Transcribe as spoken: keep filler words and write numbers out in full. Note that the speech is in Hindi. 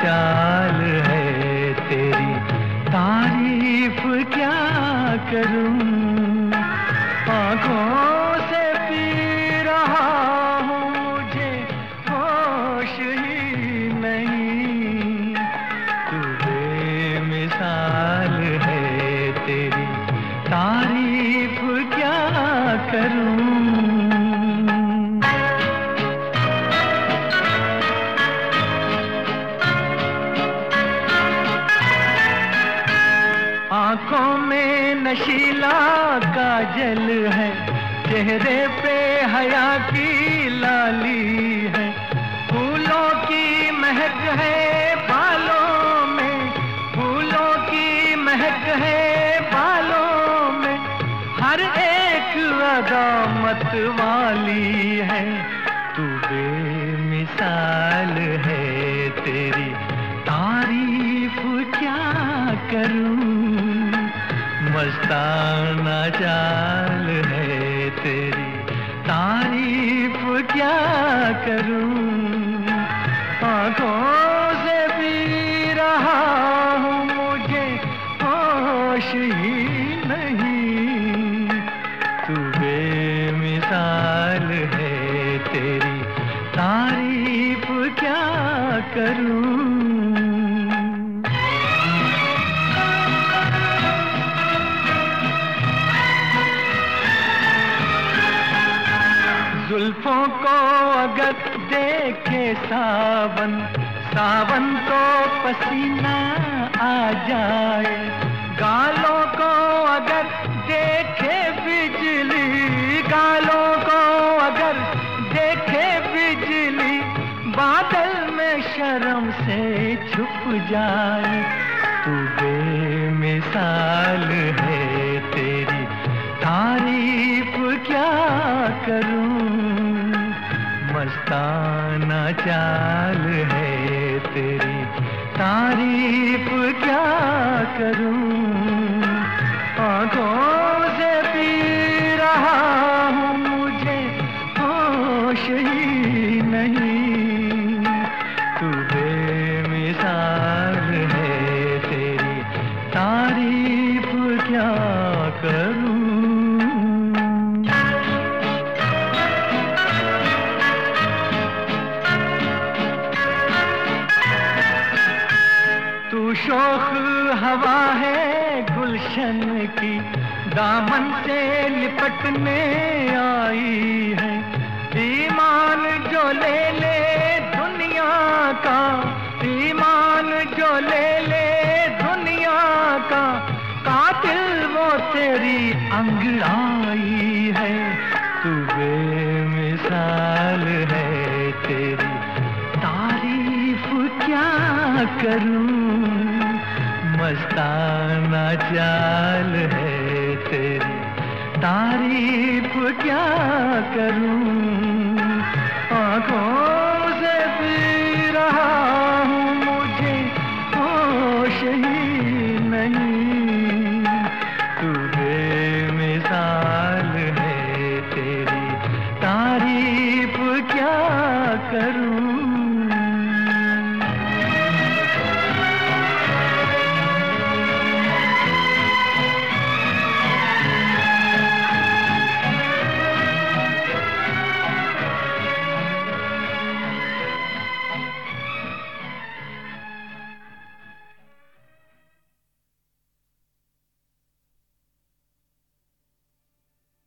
चाल है तेरी, तारीफ क्या करूं। आँखों से पी रहा हूँ, मुझे होश ही नहीं। तू बेमिसाल है तेरी, तारीफ क्या करूं। आँखों में नशीला काजल है, चेहरे पे हया की लाली है। फूलों की महक है बालों में, फूलों की महक है बालों में। हर एक अदा मत वाली है। तू बेमिसाल है तेरी, तारीफ क्या करूं। मस्ताना चाल है तेरी, तारीफ क्या करूं। आँखों से पी रहा हूँ, मुझे होश ही नहीं। तू बेमिसाल है तेरी, तारीफ क्या करूं। जुल्फों को अगर देखे सावन, सावन को पसीना आ जाए। गालों को अगर देखे बिजली, गालों को अगर देखे बिजली। बादल में शर्म से छुप जाए। तू बेमिसाल है तेरी, तारीफ क्या करूं। मस्ताना चाल है तेरी, तारीफ क्या करूं। आँखों से पी रहा हूँ, मुझे होश ही नहीं। तू बेमिसाल है तेरी, तारीफ क्या करूं। तू शोख हवा है गुलशन की, दामन से लिपटने आई है। ईमान जो ले ले दुनिया का, ईमान जो ले ले दुनिया का। कातिल वो तेरी अंगड़ाई है। तू बेमिसाल है तेरी, तारीफ क्या करूं। मस्ताना चाल है तेरी, तारीफ क्या करूं। आँखों से पी रहा हूँ, मुझे होश ही नहीं। तू बेमिसाल है तेरी, तारीफ क्या करूं।